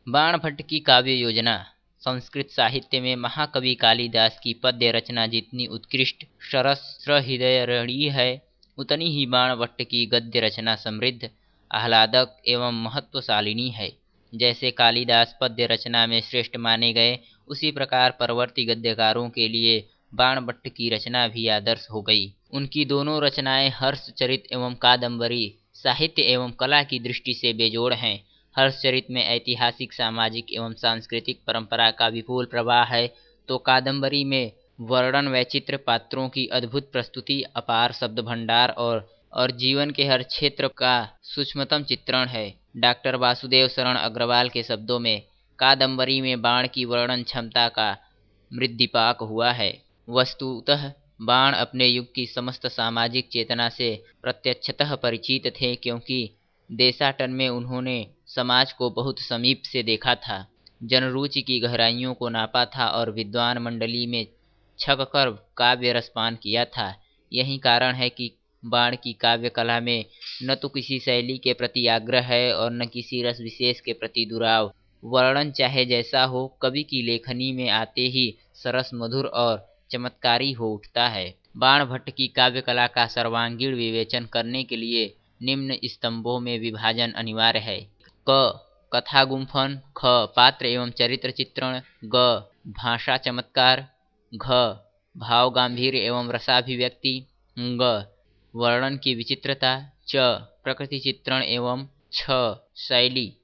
बाणभट्ट की काव्य योजना। संस्कृत साहित्य में महाकवि कालिदास की पद्य रचना जितनी उत्कृष्ट सरस हृदयरणी है, उतनी ही बाणभट्ट की गद्य रचना समृद्ध, आह्लादक एवं महत्वशालिनी है। जैसे कालिदास पद्य रचना में श्रेष्ठ माने गए, उसी प्रकार परवर्ती गद्यकारों के लिए बाणभट्ट की रचना भी आदर्श हो गई। उनकी दोनों रचनाएं हर्षचरित एवं कादम्बरी साहित्य एवं कला की दृष्टि से बेजोड़ हैं। हर्षचरित में ऐतिहासिक, सामाजिक एवं सांस्कृतिक परंपरा का विपुल प्रवाह है, तो कादम्बरी में वर्णन वैचित्र, पात्रों की अद्भुत प्रस्तुति, अपार शब्द भंडार और जीवन के हर क्षेत्र का सूक्ष्मतम चित्रण है। डॉक्टर वासुदेव शरण अग्रवाल के शब्दों में, कादम्बरी में बाण की वर्णन क्षमता का मृद्दिपाक हुआ है। वस्तुतः बाण अपने युग की समस्त सामाजिक चेतना से प्रत्यक्षतः परिचित थे, क्योंकि देशाटन में उन्होंने समाज को बहुत समीप से देखा था, जनरुचि की गहराइयों को नापा था और विद्वान मंडली में छक कर काव्य रसपान किया था। यही कारण है कि बाण की काव्य कला में न तो किसी शैली के प्रति आग्रह है और न किसी रस विशेष के प्रति दुराव। वर्णन चाहे जैसा हो, कवि की लेखनी में आते ही सरस, मधुर और चमत्कारी हो उठता है। बाणभट्ट की काव्य कला का सर्वांगीण विवेचन करने के लिए निम्न स्तंभों में विभाजन अनिवार्य है। क कथा गुंफन, ख पात्र एवं चरित्र चित्रण, ग भाषा चमत्कार, घ भाव गांधीर्य एवं रसाभिव्यक्ति, ग वर्णन की विचित्रता, च प्रकृति चित्रण एवं छ शैली।